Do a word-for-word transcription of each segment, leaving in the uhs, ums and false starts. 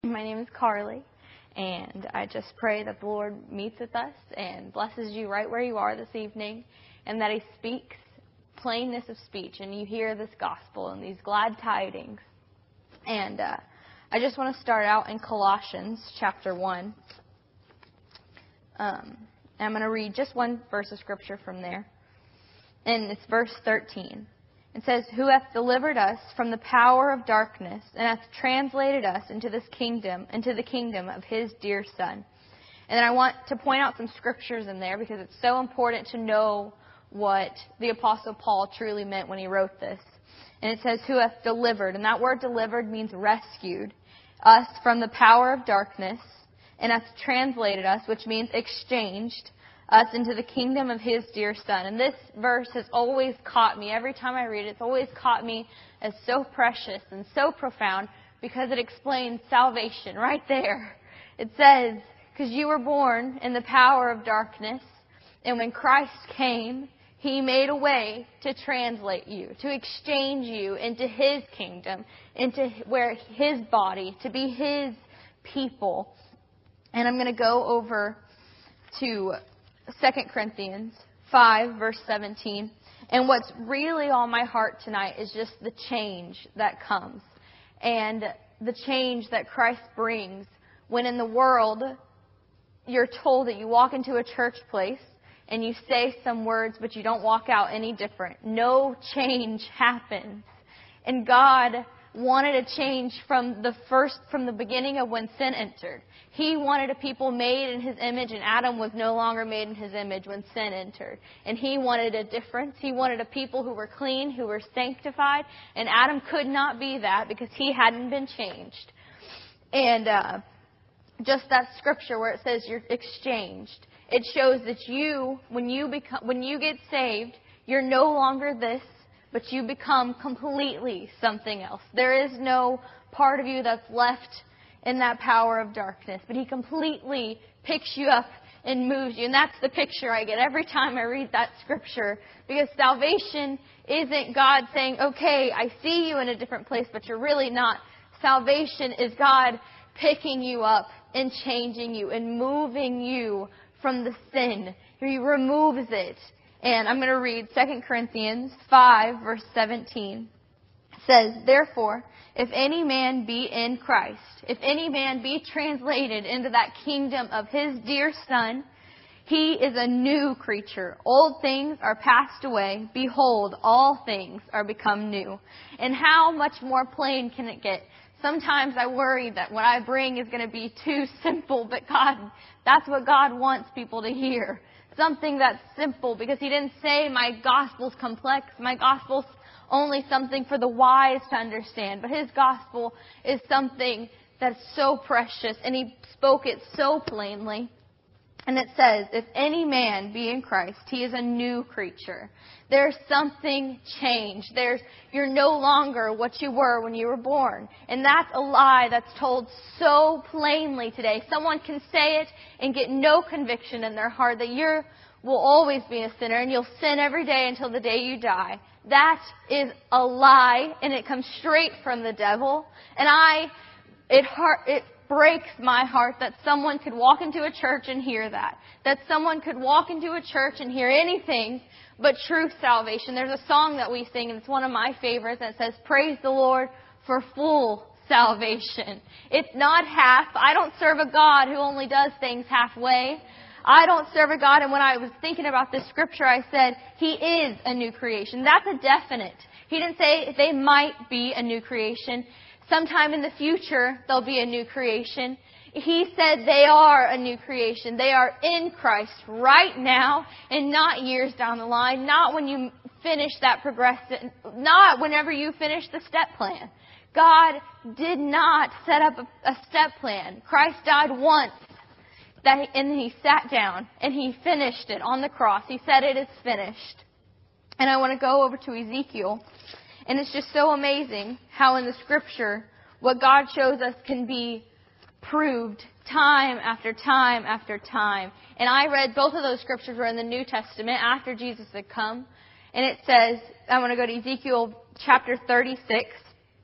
My name is Carly, and I just pray that the Lord meets with us and blesses you right where you are this evening, and that He speaks plainness of speech, and you hear this gospel and these glad tidings. And uh, I just want to start out in Colossians chapter one. Um, I'm going to read just one verse of Scripture from there, and it's verse thirteen. It says, "Who hath delivered us from the power of darkness, and hath translated us into this kingdom, into the kingdom of His dear Son." And then I want to point out some scriptures in there because it's so important to know what the Apostle Paul truly meant when he wrote this. And it says, "Who hath delivered," and that word delivered means rescued, "us from the power of darkness, and hath translated us," which means exchanged, "us into the kingdom of His dear Son." And this verse has always caught me. Every time I read it, it's always caught me as so precious and so profound because it explains salvation right there. It says, because you were born in the power of darkness, and when Christ came, He made a way to translate you, to exchange you into His kingdom, into where His body, to be His people. And I'm going to go over to Second Corinthians five, verse seventeen. And what's really on my heart tonight is just the change that comes. And the change that Christ brings when in the world you're told that you walk into a church place and you say some words, but you don't walk out any different. No change happens. And God wanted a change from the first, from the beginning of when sin entered. He wanted a people made in His image, and Adam was no longer made in His image when sin entered. And He wanted a difference. He wanted a people who were clean, who were sanctified, and Adam could not be that because he hadn't been changed. And uh, just that scripture where it says you're exchanged, it shows that you, when you become, when you get saved, you're no longer this, but you become completely something else. There is no part of you that's left in that power of darkness, but He completely picks you up and moves you. And that's the picture I get every time I read that scripture, because salvation isn't God saying, okay, I see you in a different place, but you're really not. Salvation is God picking you up and changing you and moving you from the sin. He removes it. And I'm going to read Second Corinthians five, verse seventeen. It says, "Therefore, if any man be in Christ, if any man be translated into that kingdom of His dear Son, he is a new creature. Old things are passed away. Behold, all things are become new." And how much more plain can it get? Sometimes I worry that what I bring is going to be too simple, but God, that's what God wants people to hear. Something that's simple, because He didn't say my gospel's complex. My gospel's only something for the wise to understand. But His gospel is something that's so precious, and He spoke it so plainly. And it says, if any man be in Christ, he is a new creature. There's something changed. There's, you're no longer what you were when you were born. And that's a lie that's told so plainly today. Someone can say it and get no conviction in their heart that you will always be a sinner and you'll sin every day until the day you die. That is a lie, and it comes straight from the devil. And I, it heart, it breaks my heart that someone could walk into a church and hear that. That someone could walk into a church and hear anything but true salvation. There's a song that we sing, and it's one of my favorites, that says, "Praise the Lord for full salvation." It's not half. I don't serve a God who only does things halfway. I don't serve a God, and when I was thinking about this scripture, I said, He is a new creation. That's a definite. He didn't say they might be a new creation. Sometime in the future, there'll be a new creation. He said they are a new creation. They are in Christ right now, and not years down the line, not when you finish that progressive, not whenever you finish the step plan. God did not set up a, a step plan. Christ died once, that, and then He sat down, and He finished it on the cross. He said it is finished. And I want to go over to Ezekiel. And it's just so amazing how in the scripture, what God shows us can be proved time after time after time. And I read both of those scriptures were in the New Testament after Jesus had come. And it says, I want to go to Ezekiel chapter thirty-six.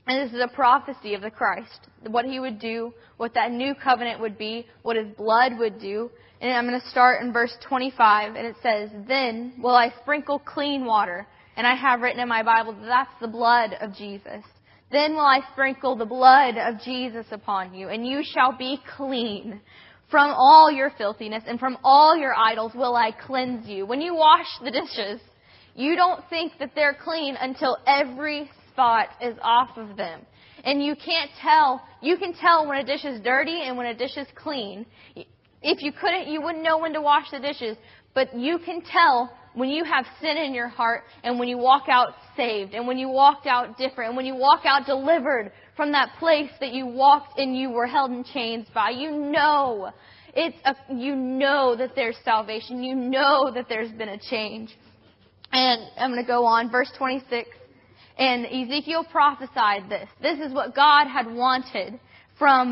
And this is a prophecy of the Christ, what he would do, what that new covenant would be, what his blood would do. And I'm going to start in verse twenty-five, and it says, "Then will I sprinkle clean water." And I have written in my Bible that that's the blood of Jesus. "Then will I sprinkle the blood of Jesus upon you, and you shall be clean. From all your filthiness and from all your idols will I cleanse you." When you wash the dishes, you don't think that they're clean until every spot is off of them. And you can't tell, you can tell when a dish is dirty and when a dish is clean. If you couldn't, you wouldn't know when to wash the dishes. But you can tell when you have sin in your heart and when you walk out saved and when you walked out different and when you walk out delivered from that place that you walked and you were held in chains by. You know, it's a, you know that there's salvation. You know that there's been a change. And I'm going to go on, verse twenty-six. And Ezekiel prophesied this. This is what God had wanted from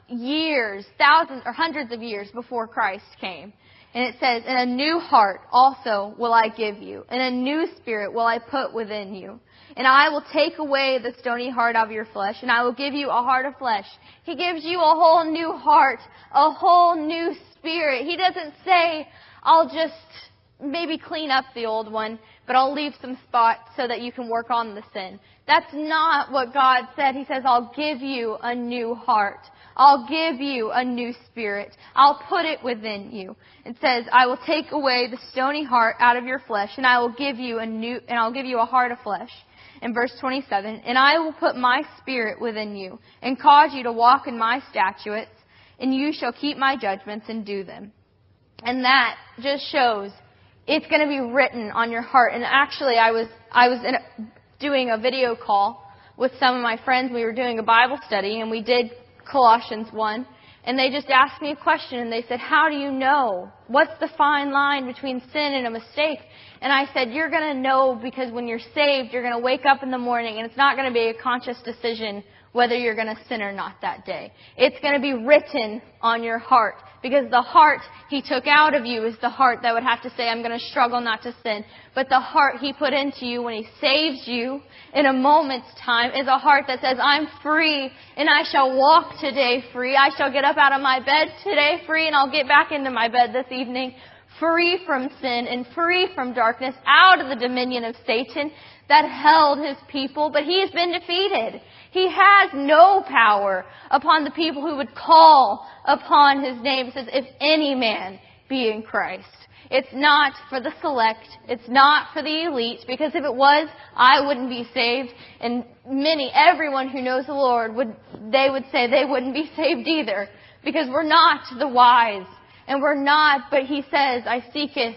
years, thousands or hundreds of years before Christ came. And it says, "And a new heart also will I give you, and a new spirit will I put within you. And I will take away the stony heart of your flesh, and I will give you a heart of flesh." He gives you a whole new heart, a whole new spirit. He doesn't say, "I'll just maybe clean up the old one, but I'll leave some spots so that you can work on the sin." That's not what God said. He says, "I'll give you a new heart. I'll give you a new spirit. I'll put it within you." It says, "I will take away the stony heart out of your flesh, and I will give you a new, and I'll give you a heart of flesh." In verse twenty-seven, "And I will put my spirit within you, and cause you to walk in my statutes, and you shall keep my judgments and do them." And that just shows it's going to be written on your heart. And actually, I was I was in a, doing a video call with some of my friends. We were doing a Bible study, and we did Colossians one. And they just asked me a question, and they said, "How do you know? What's the fine line between sin and a mistake?" And I said, "You're going to know because when you're saved, you're going to wake up in the morning, and it's not going to be a conscious decision whether you're going to sin or not that day. It's going to be written on your heart. Because the heart He took out of you is the heart that would have to say, I'm going to struggle not to sin. But the heart He put into you when He saves you in a moment's time is a heart that says, I'm free and I shall walk today free. I shall get up out of my bed today free and I'll get back into my bed this evening free from sin and free from darkness, out of the dominion of Satan that held His people. But He has been defeated. He has no power upon the people who would call upon His name. It says, if any man be in Christ. It's not for the select. It's not for the elite. Because if it was, I wouldn't be saved. And many, everyone who knows the Lord, would they would say they wouldn't be saved either. Because we're not the wise. And we're not, but He says, I seeketh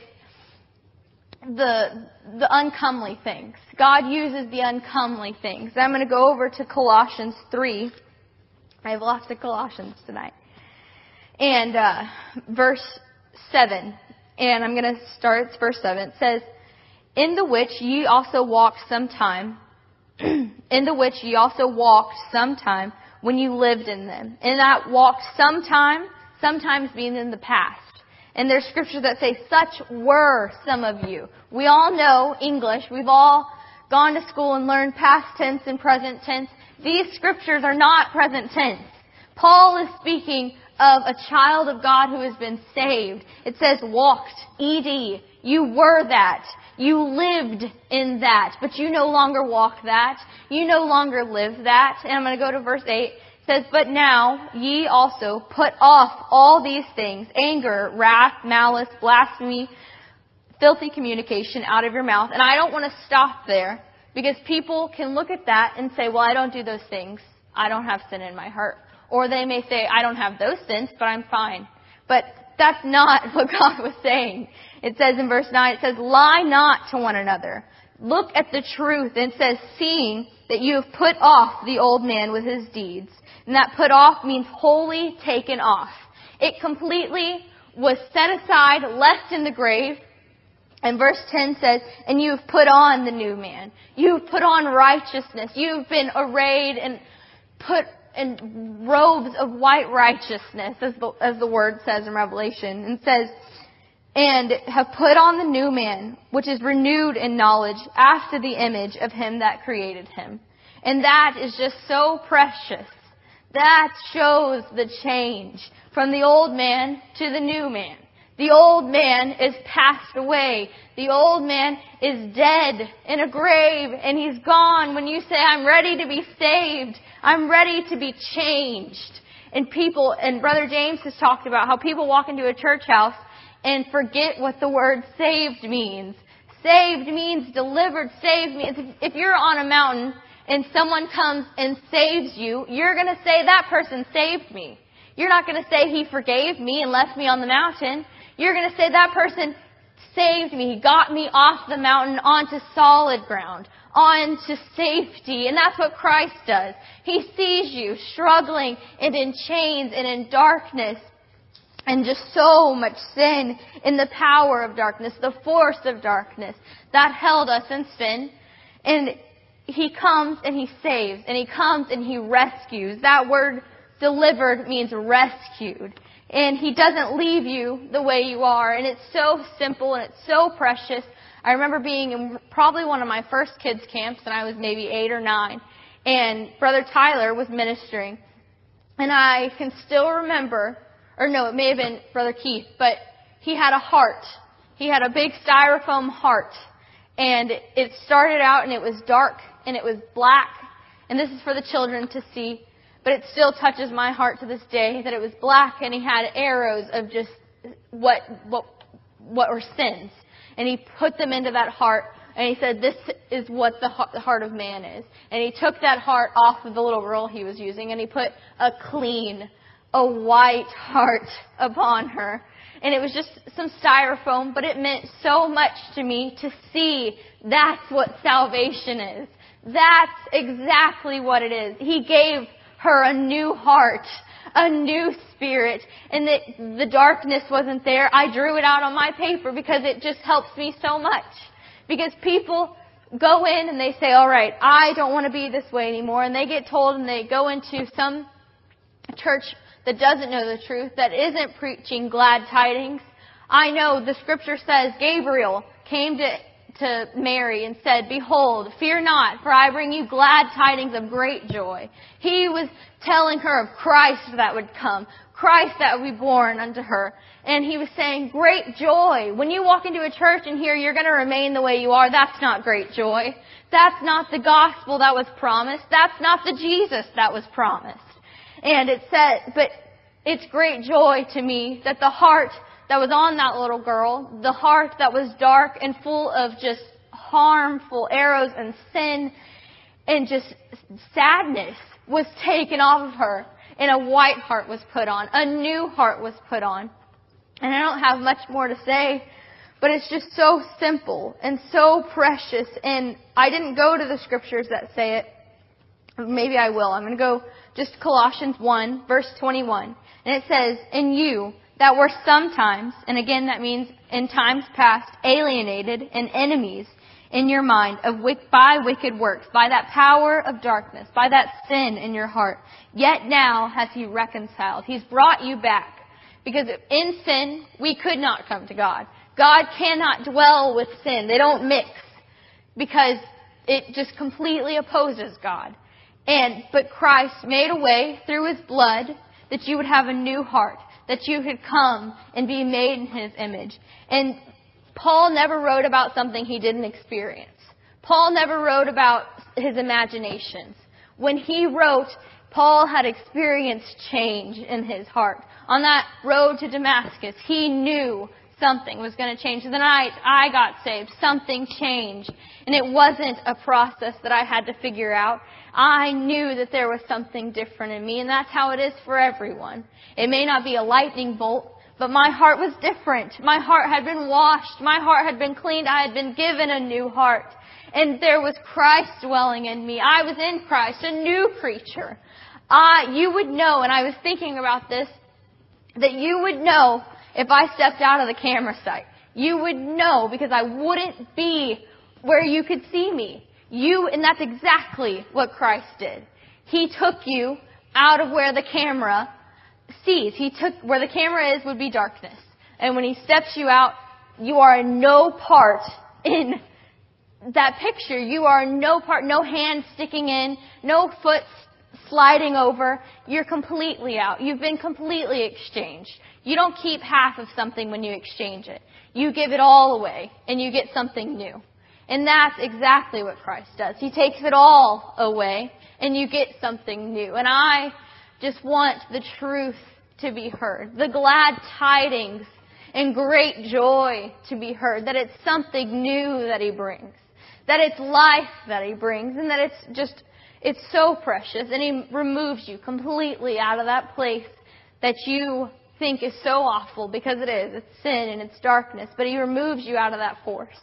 the the uncomely things. God uses the uncomely things. I'm going to go over to Colossians three. I have lots of Colossians tonight. And uh, verse seven. And I'm going to start at verse seven. It says, In the which ye also walked sometime, in the which ye also walked sometime when you lived in them. And that walked sometime, sometimes means in the past. And there's scriptures that say, such were some of you. We all know English. We've all gone to school and learned past tense and present tense. These scriptures are not present tense. Paul is speaking of a child of God who has been saved. It says walked, ed. You were that. You lived in that. But you no longer walk that. You no longer live that. And I'm going to go to verse eight. It says, But now ye also put off all these things, anger, wrath, malice, blasphemy, filthy communication out of your mouth. And I don't want to stop there because people can look at that and say, well, I don't do those things. I don't have sin in my heart. Or they may say, I don't have those sins, but I'm fine. But that's not what God was saying. It says in verse nine, it says, lie not to one another. Look at the truth. And it says, seeing that you have put off the old man with his deeds. And that put off means wholly taken off. It completely was set aside, left in the grave. And verse ten says, and you have put on the new man. You have put on righteousness. You've been arrayed and put in robes of white righteousness, as the, as the word says in Revelation. And says, and have put on the new man, which is renewed in knowledge after the image of him that created him. And that is just so precious. That shows the change from the old man to the new man. The old man is passed away. The old man is dead in a grave, and he's gone. When you say, I'm ready to be saved, I'm ready to be changed. And people, and Brother James has talked about how people walk into a church house and forget what the word saved means. Saved means delivered. Saved means if you're on a mountain and someone comes and saves you, you're going to say, that person saved me. You're not going to say, he forgave me and left me on the mountain. You're going to say, that person saved me. He got me off the mountain onto solid ground, onto safety. And that's what Christ does. He sees you struggling and in chains and in darkness and just so much sin in the power of darkness, the force of darkness that held us in sin. And He comes and He saves, and He comes and He rescues. That word delivered means rescued. And He doesn't leave you the way you are. And it's so simple and it's so precious. I remember being in probably one of my first kids' camps, and I was maybe eight or nine. And Brother Tyler was ministering. And I can still remember, or no, it may have been Brother Keith, but he had a heart. He had a big styrofoam heart. And it started out and it was dark and it was black. And this is for the children to see. But it still touches my heart to this day that it was black and he had arrows of just what what what were sins. And he put them into that heart and he said, this is what the heart of man is. And he took that heart off of the little girl he was using and he put a clean, a white heart upon her. And it was just some styrofoam, but it meant so much to me to see that's what salvation is. That's exactly what it is. He gave her a new heart, a new spirit, and that the darkness wasn't there. I drew it out on my paper because it just helps me so much. Because people go in and they say, all right, I don't want to be this way anymore. And they get told and they go into some church that doesn't know the truth, that isn't preaching glad tidings. I know the scripture says Gabriel came to to Mary and said, behold, fear not, for I bring you glad tidings of great joy. He was telling her of Christ that would come, Christ that would be born unto her. And he was saying, great joy. When you walk into a church and hear you're going to remain the way you are, that's not great joy. That's not the gospel that was promised. That's not the Jesus that was promised. And it said, but it's great joy to me that the heart that was on that little girl, the heart that was dark and full of just harmful arrows and sin and just sadness, was taken off of her and a white heart was put on. A new heart was put on. And I don't have much more to say, but it's just so simple and so precious. And I didn't go to the scriptures that say it. Maybe I will. I'm going to go just Colossians one, verse twenty-one. And it says, and you that were sometimes, and again that means in times past, alienated and enemies in your mind of by wicked works, by that power of darkness, by that sin in your heart. Yet now has He reconciled. He's brought you back. Because in sin, we could not come to God. God cannot dwell with sin. They don't mix. Because it just completely opposes God. And, but Christ made a way through His blood that you would have a new heart. That you could come and be made in His image. And Paul never wrote about something he didn't experience. Paul never wrote about his imaginations. When he wrote, Paul had experienced change in his heart. On that road to Damascus, he knew something was going to change. The night I got saved, something changed. And it wasn't a process that I had to figure out. I knew that there was something different in me, and that's how it is for everyone. It may not be a lightning bolt, but my heart was different. My heart had been washed. My heart had been cleaned. I had been given a new heart. And there was Christ dwelling in me. I was in Christ, a new creature. I, you would know, and I was thinking about this, that you would know if I stepped out of the camera sight. You would know because I wouldn't be where you could see me. You, and that's exactly what Christ did. He took you out of where the camera sees. He took, where the camera is would be darkness. And when He steps you out, you are in no part in that picture, you are no part, no hand sticking in, no foot sliding over. You're completely out. You've been completely exchanged. You don't keep half of something when you exchange it. You give it all away and you get something new. And that's exactly what Christ does. He takes it all away and you get something new. And I just want the truth to be heard, the glad tidings and great joy to be heard, that it's something new that He brings, that it's life that He brings, and that it's just, it's so precious. And He removes you completely out of that place that you think is so awful, because it is. It's sin and it's darkness. But He removes you out of that force.